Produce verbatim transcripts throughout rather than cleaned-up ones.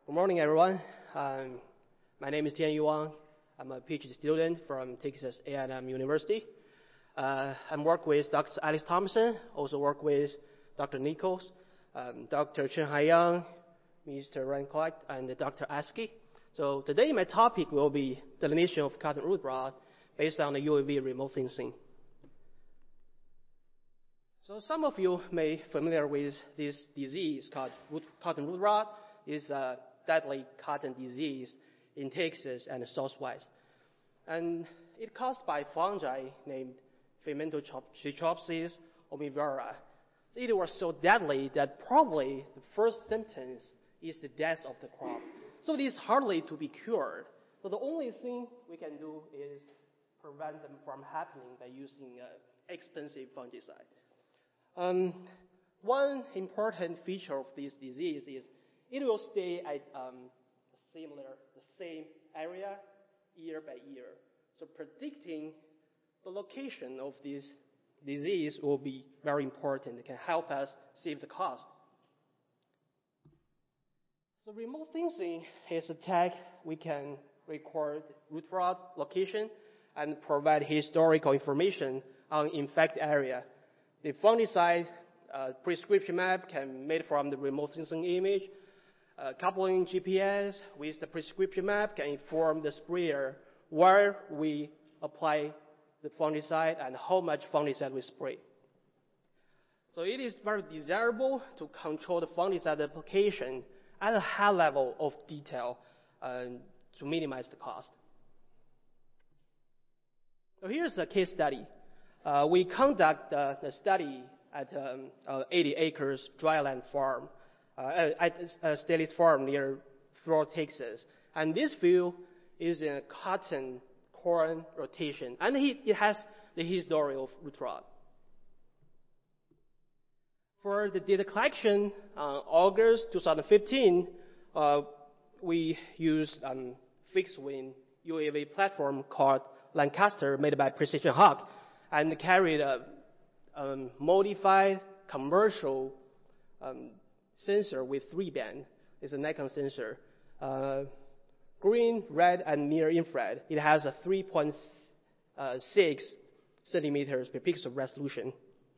Good morning, everyone. Um, my name is Tianyu Wang. I'm a PhD student from Texas A and M University. Uh, I work with Doctor Alex Thompson, also work with Doctor Nichols, um, Doctor Chen Haiyang, Mister Ryan Clark, and Doctor Askey. So today my topic will be delineation of cotton root rot based on the U A V remote sensing. So some of you may be familiar with this disease called root, cotton root rot. It's a deadly cotton disease in Texas and the Southwest. And it's caused by fungi named Pimento-Trichopsis omnivora. It was so deadly that probably the first symptoms is the death of the crop. So it is hardly to be cured. So the only thing we can do is prevent them from happening by using uh, expensive fungicide. Um, one important feature of this disease is it will stay at um, similar, the same area year by year. So predicting the location of this disease will be very important. It can help us save the cost. So remote sensing is a tech we can record root rot location and provide historical information on infected area. The fungicide uh, prescription map can be made from the remote sensing image. Uh, coupling G P S with the prescription map can inform the sprayer where we apply the fungicide and how much fungicide we spray. So it is very desirable to control the fungicide application at a high level of detail uh, to minimize the cost. So here's a case study. Uh, we conduct uh, the study at um, uh, eighty acres dryland farm. Uh, at uh, Staley's farm near Florida, Texas. And this field is a cotton corn rotation, and it, it has the history of root rot. For the data collection, uh, August twenty fifteen, uh, we used a um, fixed-wing U A V platform called Lancaster, made by Precision Hawk, and carried a um, modified commercial um, sensor with three band. It's a Nikon sensor. Uh, green, red, and near infrared. It has a three point six centimeters per pixel resolution.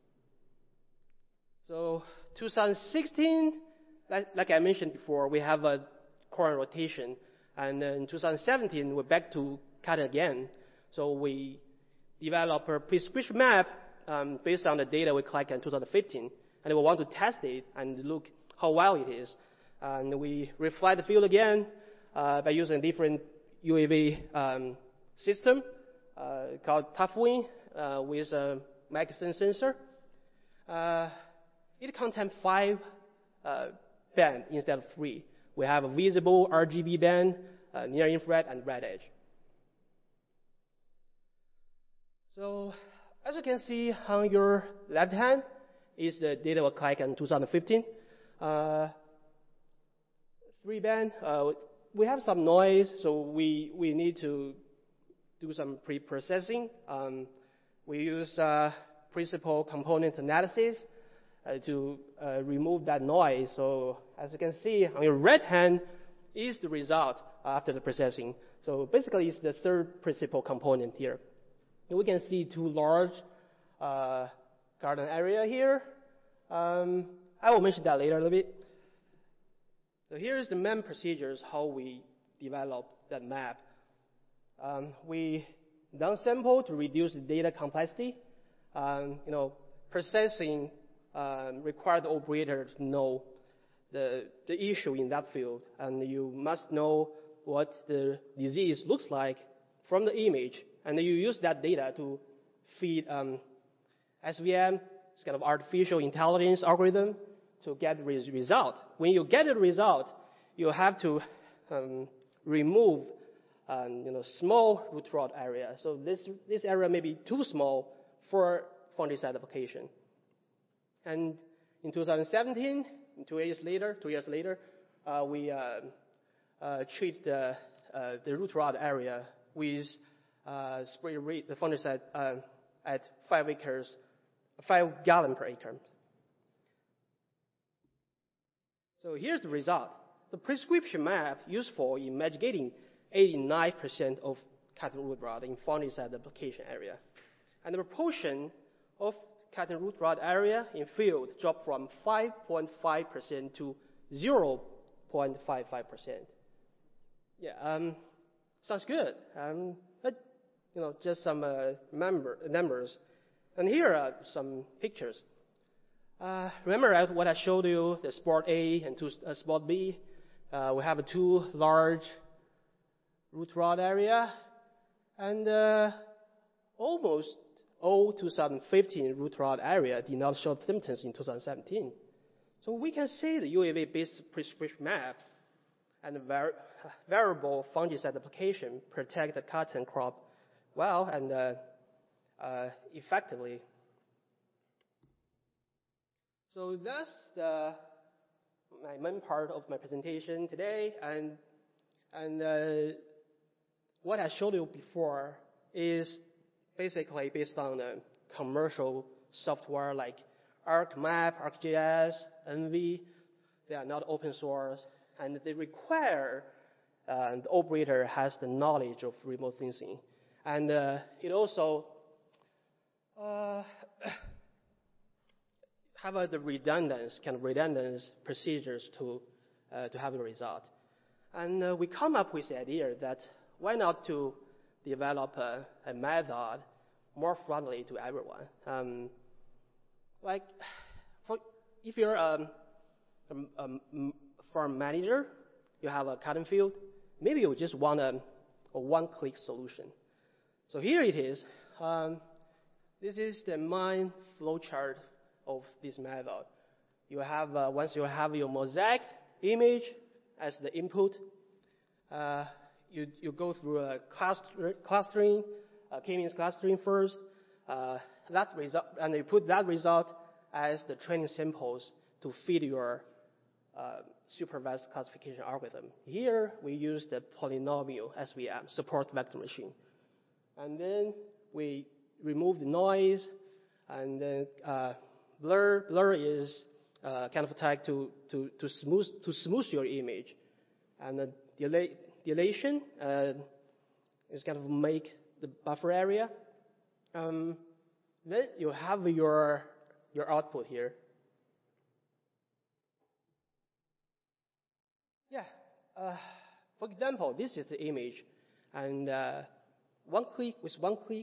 So twenty sixteen, like, like I mentioned before, we have a corn rotation. And in twenty seventeen, we're back to cotton again. So we developed a prescription map um, based on the data we collected in twenty fifteen. And we want to test it and look how well it is. And we reflect the field again uh, by using a different U A V um, system uh, called ToughWing uh, with a MagSense sensor. Uh, it contains five uh, bands instead of three. We have a visible R G B band, uh, near infrared, and red edge. So as you can see on your left hand is the data we collected in twenty fifteen. Uh, three band, uh, we have some noise, so we, we need to do some pre-processing. Um, we use uh, principal component analysis uh, to uh, remove that noise. So as you can see on your right hand is the result after the processing. So basically it's the third principal component here. And we can see two large uh, garden area here. Um, I will mention that later a little bit. So here's the main procedures, how we develop that map. Um, we downsample to reduce the data complexity. Um, you know, processing um, requires the operator to know the, the issue in that field. And you must know what the disease looks like from the image. And you use that data to feed um, S V M, it's kind of artificial intelligence algorithm, to get the result. When you get the result, you have to um, remove um, you know, small root rot area. So this, this area may be too small for fungicide application. And in twenty seventeen, two years later, two years later, uh, we uh, uh, treat the, uh, the root rot area with uh, spray rate, the fungicide uh, at five acres, five gallon per acre. So here's the result. the prescription map useful in mitigating eighty-nine percent of cutting root rot in fungicide application area. And the proportion of cutting root rot area in field dropped from five point five percent to zero point five five percent. Yeah, um, sounds good. Um, but, you know, just some uh, member, numbers. And here are some pictures. Uh, remember what I showed you, the spot A and two, uh, spot B? Uh, we have two large root rot area, and uh, almost all twenty fifteen root rot area did not show symptoms in two thousand seventeen. So we can say the U A V-based prescription map and the var variable fungicide application protect the cotton crop well and uh, uh, effectively. So that's the, my main part of my presentation today, and and uh, what I showed you before is basically based on the commercial software like ArcMap, ArcGIS, Envy. They are not open source, and they require uh, the operator has the knowledge of remote sensing, and uh, it also uh, have uh, the redundance, kind of redundant procedures to uh, to have the result. And uh, we come up with the idea that why not to develop a, a method more friendly to everyone. Um, like, for, if you're um, a, a farm manager, you have a cotton field, maybe you just want a, a one-click solution. So here it is. Um, this is the main flowchart of this method. You have, uh, once you have your mosaic image as the input, uh, you, you go through a cluster, clustering, uh, k-means clustering first, uh, that result, and you put that result as the training samples to feed your uh, supervised classification algorithm. Here we use the polynomial S V M, support vector machine. And then we remove the noise, and then uh, blur. Blur is uh, kind of attack to to to smooth to smooth your image, and the delay, dilation uh, is kind of make the buffer area. Um, then you have your your output here. Yeah. Uh, for example, this is the image, and uh, one click with one click,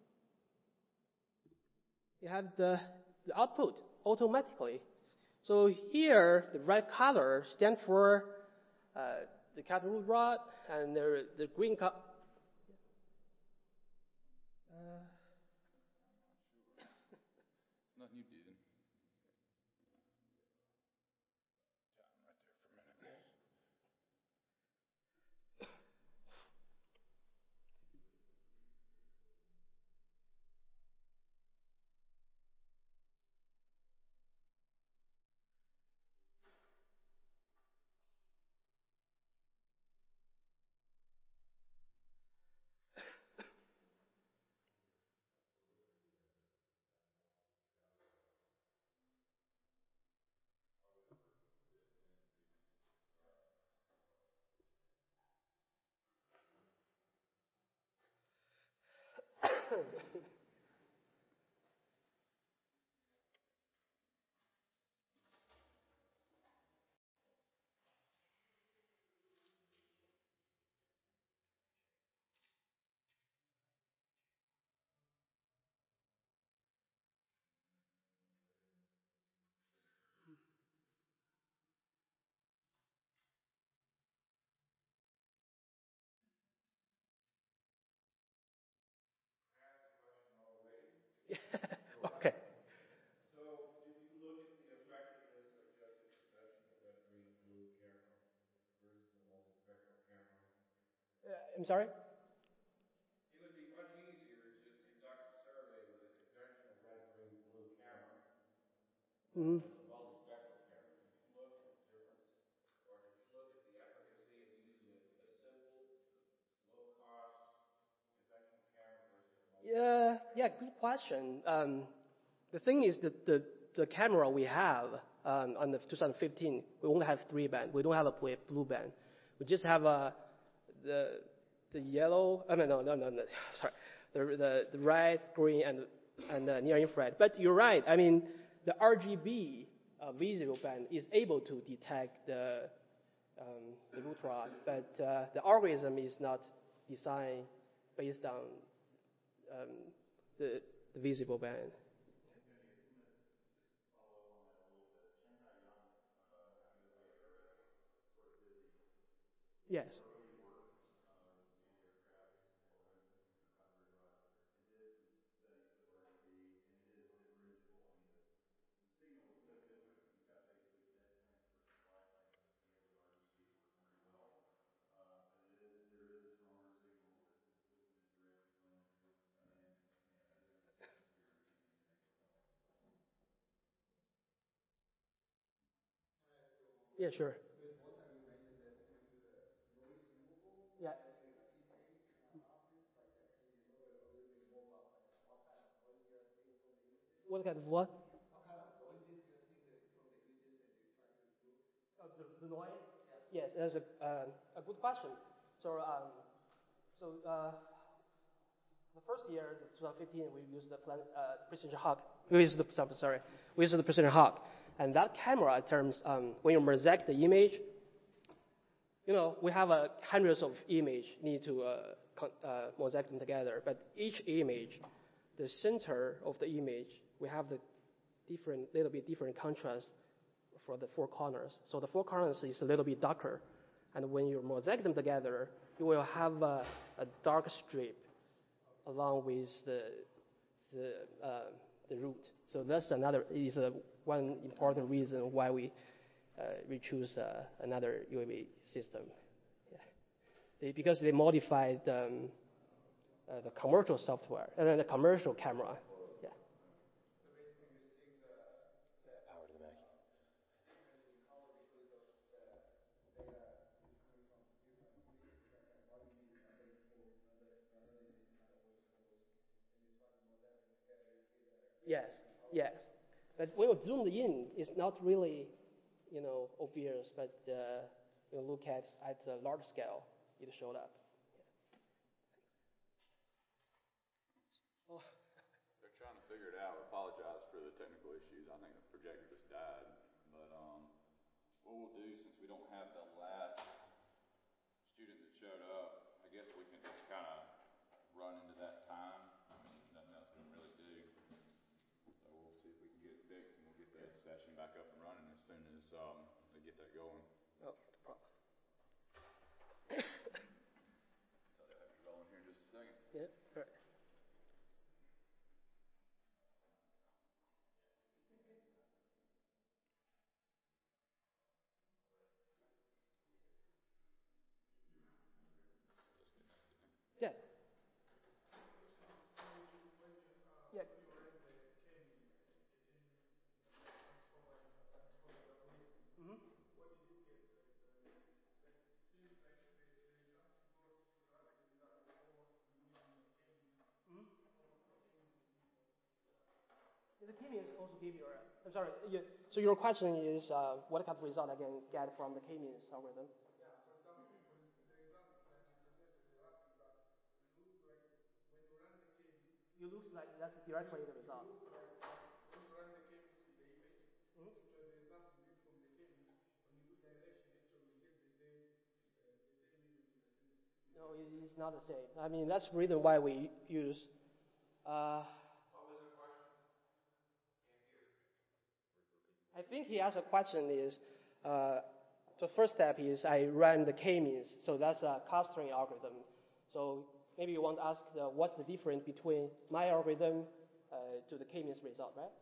you have the, the output automatically. So here, the red color stands for uh, the cotton root rot, and the, the green color. Uh, It's nothing you did. Down right there for a minute. okay. So, did you look at the effectiveness of just a conventional red, green, blue camera versus a multispectral camera? Uh, I'm sorry? It would be much easier to conduct a survey with a conventional red, green, blue camera Mm-hmm. than a multispectral camera. Did you look at the difference, or did you look at the efficacy of using a, a simple, low-cost conventional camera versus a multispectral? Yeah, yeah, good question. Um, the thing is that the, the camera we have um, on the two thousand fifteen, we only have three band. We don't have a bl- blue band. We just have uh, the the yellow. I mean, no, no, no, no. Sorry, the the, the red, green, and and uh, near infrared. But you're right. I mean, the R G B uh, visible band is able to detect the um, the ultra, but uh, the algorithm is not designed based on um, the, the visible band. Yes. Yeah, sure. Yeah. What kind of what? Uh, the, the noise? Yes, that's a, um, a good question. So, um, so uh, the first year, twenty fifteen, we used the plan, uh, Precision Hawk. We used the sorry, we used the Precision Hawk, and that camera terms um, when you mosaic the image, you know, we have uh, hundreds of image need to uh, con- uh, mosaic them together, but each image, the center of the image, we have the different, little bit different contrast for the four corners. So the four corners is a little bit darker, and when you mosaic them together, you will have a, a dark strip along with the the uh, the root. So that's another is a one important reason why we uh, we choose uh, another U A V system. Yeah. They, because they modified um, uh, the commercial software and then the commercial camera. Yeah. Power to the Mac. Yes. Yes. But when you zoom in, it's not really, you know, obvious. But uh, you look at at the large scale, it showed up. Oh. They're trying to figure it out. I apologize for the technical issues. I think the projector just died. But um, what we'll do, since we don't have the last student that showed up, I guess we can just kind of run into that time. I mean, nothing else we can really do. So we'll see if we can get it fixed, and we'll get the session back up and running as soon as um, they get that going. Oh, no problem. So they'll have you rolling here in just a second. Yeah. All right. Yeah. Yeah. Mm-hmm. The K-means also give you. A, I'm sorry. You, so your question is uh, what kind of result I can get from the K-means algorithm? It looks like that's directly the result. No, it is not the same. I mean, that's the reason why we use. Uh, I think he asked a question is, uh, the first step is I ran the k-means, so that's a clustering algorithm. So maybe you want to ask the, what's the difference between my algorithm uh, to the k-means result, right?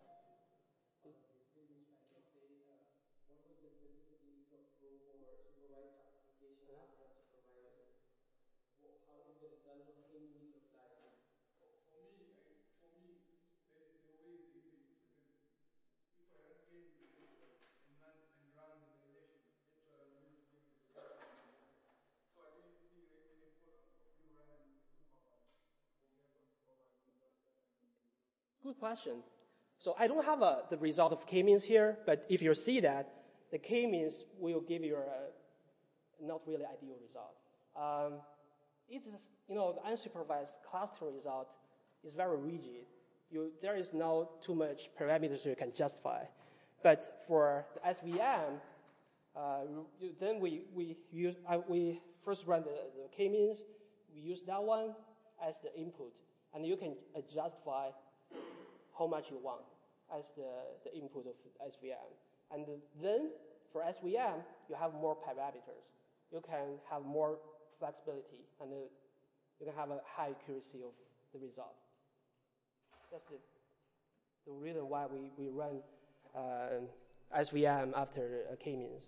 Good question. So I don't have a, the result of k-means here, but if you see that, the k-means will give you a not really ideal result. Um, it's, you know, the unsupervised cluster result is very rigid. You, there is no too much parameters you can justify. But for the S V M, uh, you, then we, we, use, uh, we first run the, the k-means, we use that one as the input, and you can uh, justify how much you want as the, the input of S V M. And then for S V M, you have more parameters. You can have more flexibility, and uh, you can have a high accuracy of the result. That's the, the reason why we, we run uh, S V M after uh, k-means.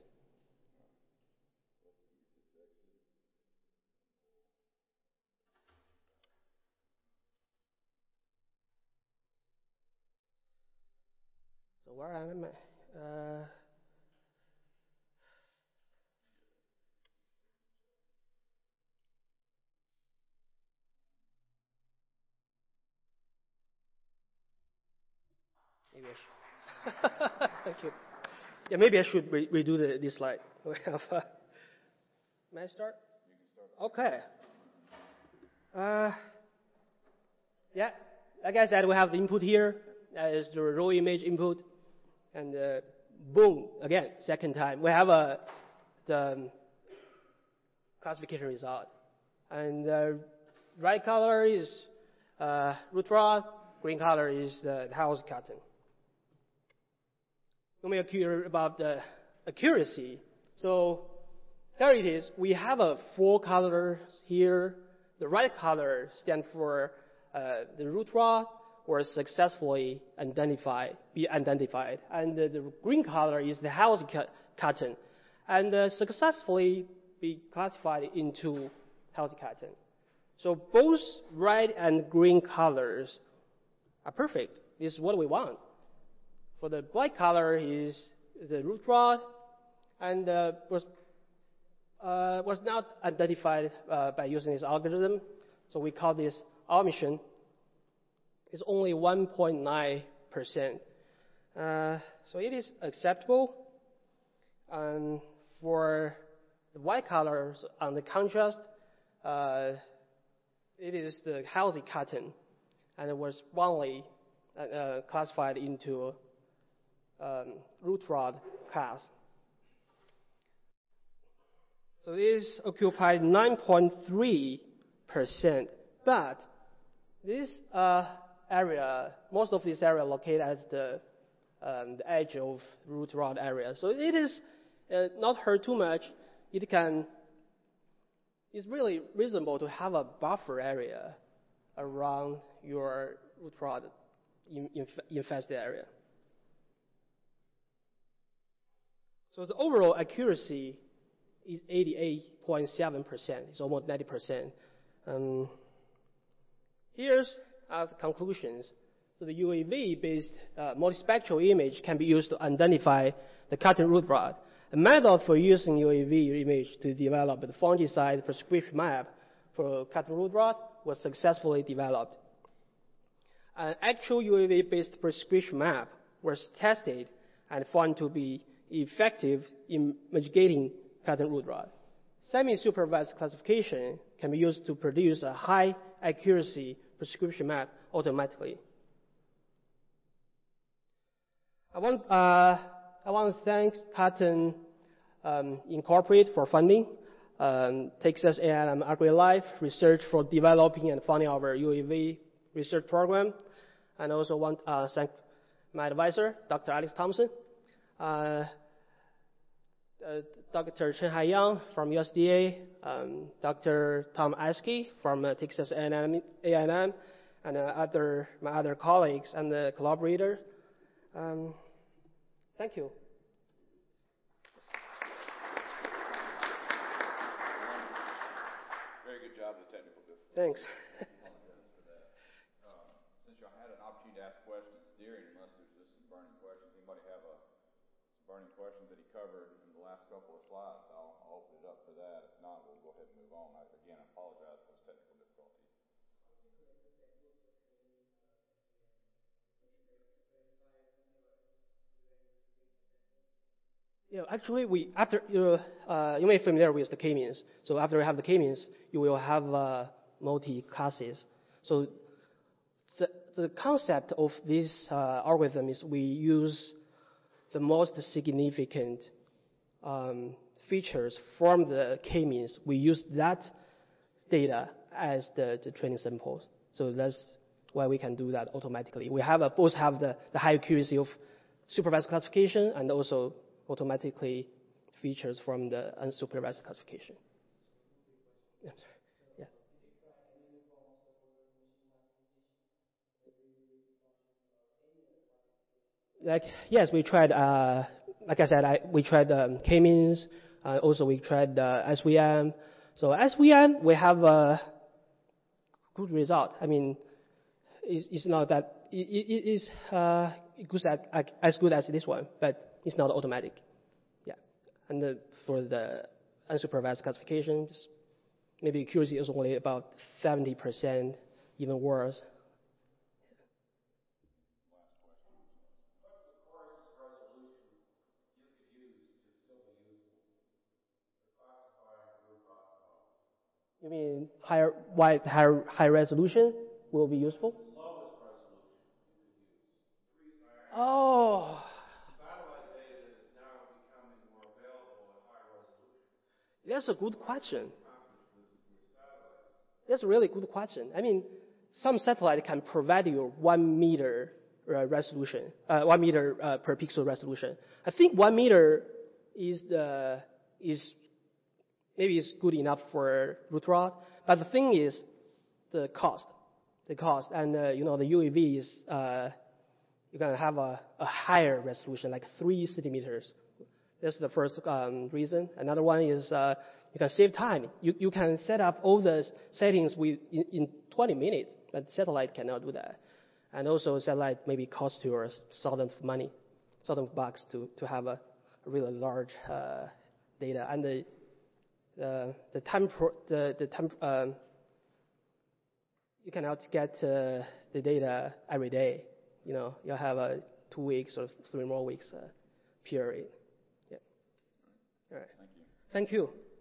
So where am I? Uh, maybe I should. Thank you. Yeah, maybe I should re redo the, this slide. We have, uh, may I start? Okay. Uh, yeah, like I said, we have the input here. That is the raw image input. And uh, boom, again, second time. We have a, the um, classification result. And uh, right color is uh, root rod, green color is the house cotton. Let me curious about the accuracy. So there it is. We have a four colors here. The right color stands for uh, the root rod or successfully identified, be identified. And uh, the green color is the house cotton. And uh, successfully be classified into healthy cotton. So both red and green colors are perfect. This is what we want. For the black color is the root rod, and uh, was uh, was not identified uh, by using this algorithm. So we call this omission. It's only one point nine percent. Uh, so it is acceptable. And for the white colors on the contrast, uh, it is the healthy cotton, and it was wrongly uh, classified into um, root rod class. So this occupied nine point three percent, but this uh, area, most of this area located at the, um, the edge of root rod area. So it is uh, not hurt too much. It can, it's really reasonable to have a buffer area around your root rod in, in, infested area. So the overall accuracy is eighty-eight point seven percent. It's almost ninety percent. Um, here's our conclusions. So the U A V-based uh, multispectral image can be used to identify the cotton root rod. A method for using U A V image to develop the fungicide prescription map for cotton root rod was successfully developed. An actual U A V-based prescription map was tested and found to be effective in mitigating cotton root rot. Semi-supervised classification can be used to produce a high accuracy prescription map automatically. I want, uh, I want to thank Cotton um, Incorporated for funding, um, Texas A and M AgriLife Research for developing and funding our U A V research program, and I also want to uh, thank my advisor, Doctor Alex Thompson, uh, uh, Doctor Chen Haiyang from U S D A, um, Doctor Tom Askey from uh, Texas A and M, A and M, and uh, other, my other colleagues and the collaborators. Um, thank you. Very good job with the technical difficulties. Thanks. um, since y'all had an opportunity to ask questions during, unless there's just some burning questions, anybody have a, some burning questions that he covered in the last couple of slides? I'll, I'll open it up for that. If not, we'll go ahead and move on. I, again, I apologize for those technical difficulties. Yeah, actually, we after you uh, you may be familiar with the k-means. So after you have the k-means, you will have uh, multi classes. So the the concept of this uh, algorithm is we use the most significant um, features from the k-means. We use that data as the, the training samples. So that's why we can do that automatically. We have a, both have the, the high accuracy of supervised classification and also automatically features from the unsupervised classification. Yeah. Yeah. Like, yes, we tried, uh, like I said, I, we tried um, k-means, uh, also we tried uh, S V M. So S V M, we have a good result. I mean, it's, it's not that, it, it is uh, good at, as good as this one, but it's not automatic. Yeah. And the, for the unsupervised classifications, maybe accuracy is only about seventy percent, even worse. You mean higher, wide, higher, high resolution will be useful? Lowest resolution you could use. Oh, Satellite data is now becoming more available at high resolution. that's a good question. Accomplish with, with satellites. That's a really good question. I mean, some satellite can provide you one meter uh, resolution, uh, one meter uh, per pixel resolution. I think one meter is the is maybe is good enough for root rod, but the thing is the cost, the cost, and uh, you know the U A V is uh, you're gonna have a, a higher resolution, like three centimeters. That's the first um, reason. Another one is uh, you can save time. You you can set up all the settings with in, in twenty minutes, but satellite cannot do that. And also satellite maybe cost you a thousand of money, thousand of bucks to to have a really large uh, data. And the the the time pro, the the time um, you cannot get uh, the data every day. You know, you have a two weeks or three more weeks uh, period. Yeah. All right. Thank you. Thank you.